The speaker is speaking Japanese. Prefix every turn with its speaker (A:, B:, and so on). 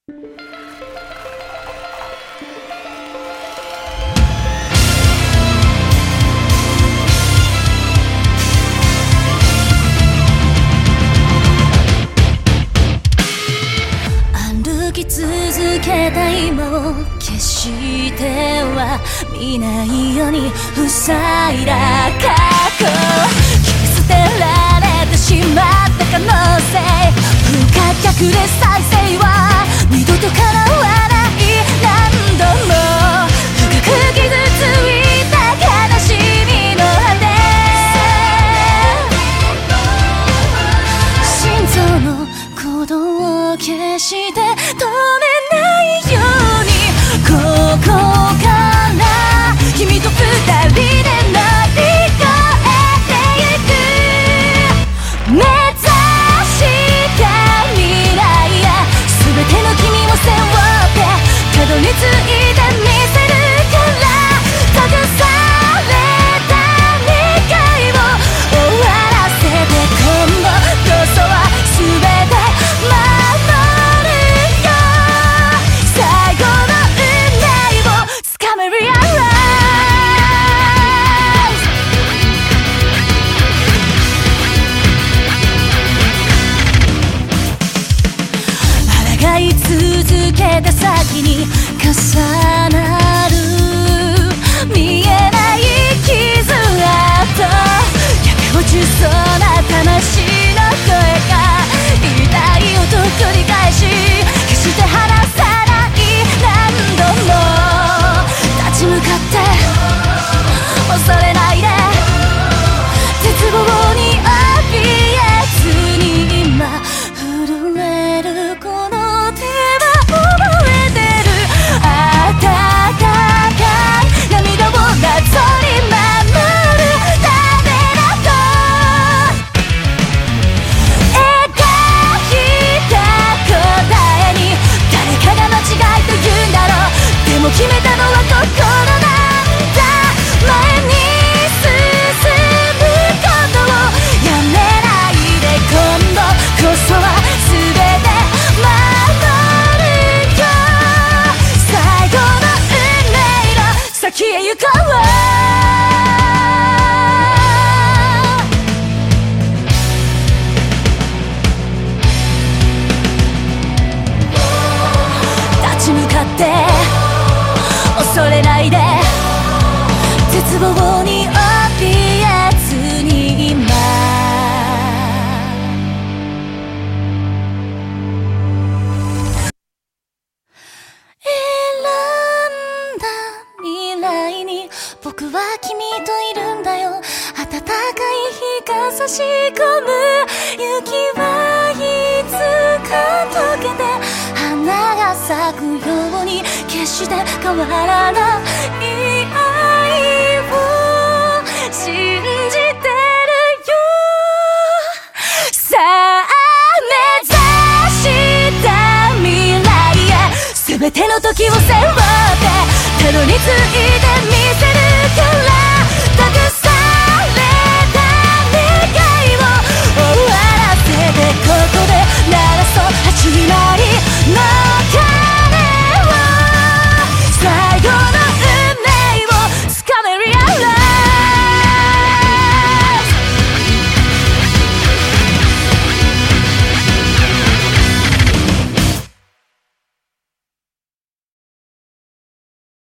A: 歩き続けた今を決しては見ないように塞いだ過去、切り捨てられてしまった可能性、不可逆で再生は二度と叶わない、何度も深く傷ついた悲しみの果て、心臓の鼓動を消して止めないように、ここから君と二人で乗り越えてゆく、目指した未来や全ての君を背負ってたどり着いてみせるから、託された願いを終わらせて、今度こそは全て守るよ、最後の運命をつかめ Realize、 抗い続けた先に重なる見えない傷跡、焼け落ちそうな魂の声が痛い音繰り返し、決して離さない、何度も立ち向かって恐れないで、絶望に怯えずに今震えるこの手は覚えてる、温かい涙をなぞり守るためだと描いた答えに、誰かが間違いと言うんだろう、でも決めたのは心なんだ、前に進むことをやめないで、今度こそは全て守るよ、最後の運命の先へ行こう、立ち向かって恐れないで、絶望に怯えずに今選んだ未来に、僕は君といるんだよ、暖かい日が差し込む、雪はいつか溶けて花が咲くように、決して変わらない愛を信じてるよ、さあ目指した未来へ全ての時を背負ってたどり着い